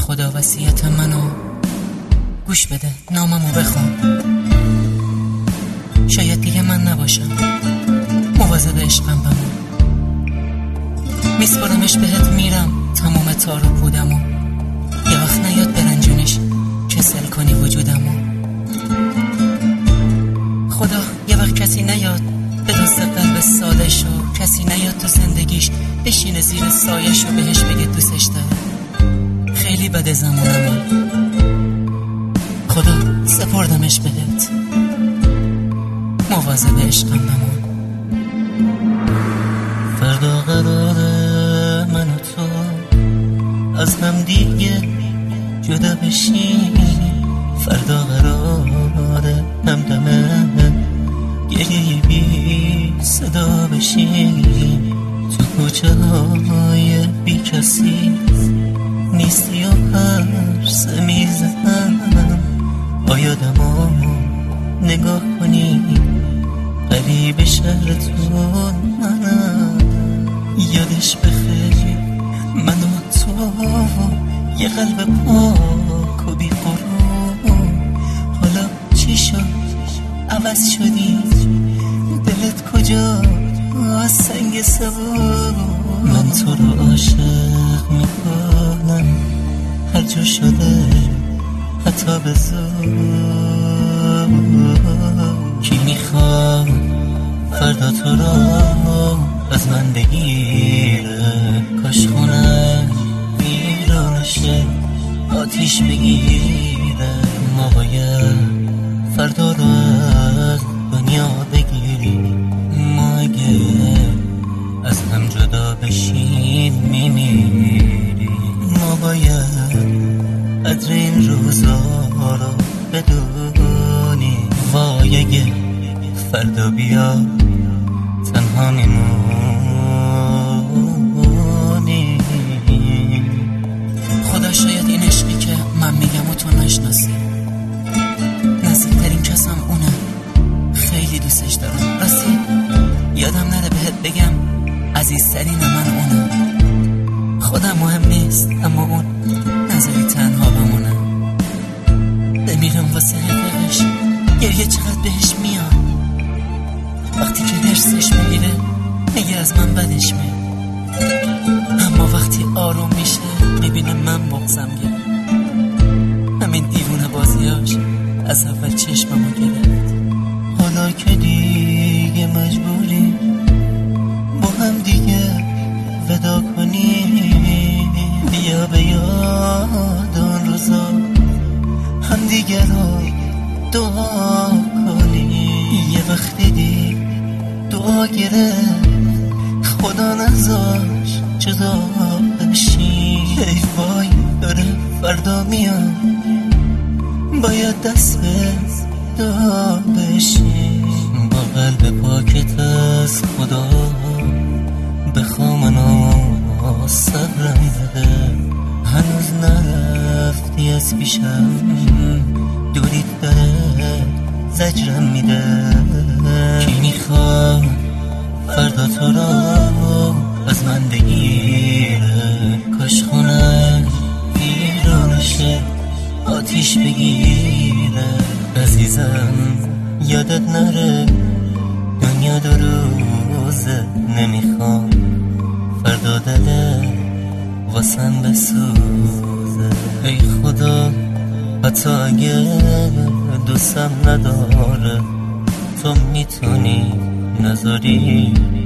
خدا وصیت منو گوش بده، ناممو بخون. شاید دیگه من نباشم، مواظب عشقم بمون. میسپارمش بهت، میرم تمام تار و پودمو. یه وقت نیاد برنجونش کسل کنی وجودمو. خدا یه وقت کسی نیاد به دوست قلب ساده شو، کسی نیاد تو زندگیش بشینه زیر سایش و بهش بگه دوستش داره. خیلی بده زمانم، خدا سپردمش بهت، مواظب عشقم بمون. فردا قراره من و تو از هم دیگه جدا بشیم. فردا قراره همدمه گریه بی صدا بشیم. تو کوچه های بی کسی نیستی و پرسه میزنم. آیادمو نگاه کنی، قریب شهرتون منم. یادش بخیر من و تو، یه قلب پاک و بی قرون. حالا چی شد عوض شدی؟ دلت کجا سنگ سبون؟ من تو رو عاشق میکنم هر جا شده، حتی به زور. کی میخواد فردا تو رو از من بگیره؟ کاش خونه ویرانشه آتیش بگیره. ما باید فردا رو از دنیا بگیریم. ما اگه از هم جدا بشیم میمیریم. ما باید قدر این روزا رو بدونیم. وای اگه فردا بیا تنها میمونیم. خدا شاید این عشقی که من میگم و تو نشناسی. نزدیکترین کسم اونه، خیلی دوستش دارم. راستی یادم نره بهت بگم عزیزترین من اونه. خودم مهم نیست اما اون نذاری تنها بمونه. بمیرم واسه حقش، گریه چقدر بهش میاد. وقتی که درسش میگیره میگه از من بدش میاد، اما وقتی آروم میشه میبینه من بغضم گرفت. همین دیوونه بازیاش از اول چشممو گرفت. حالا که دیگه مجبوری با هم دیگه ودا کنی، بیا به یاد اون روزا هم دیگه رو دعا کنی. یه وقت دیدی دعا گرفت، خدا نذاش جدا بشی. ای وای داره فردا میاد، باید دست به دعا بشی. با قلب پاکت از خدا بخوا منو صبرم بده. هنوز نرفتی از پیشم، دوریت داره زجرم میده. کی میخواد فردا تو رو از من بگیره؟ کاش خونه ویرانشه آتیش بگیره. عزیزم یادت نره دنیا دو روزه، نمیخوام فردا دله واسم بسوزه. ای خدا حتی اگه دوستم نداره، تو میتونی نذاری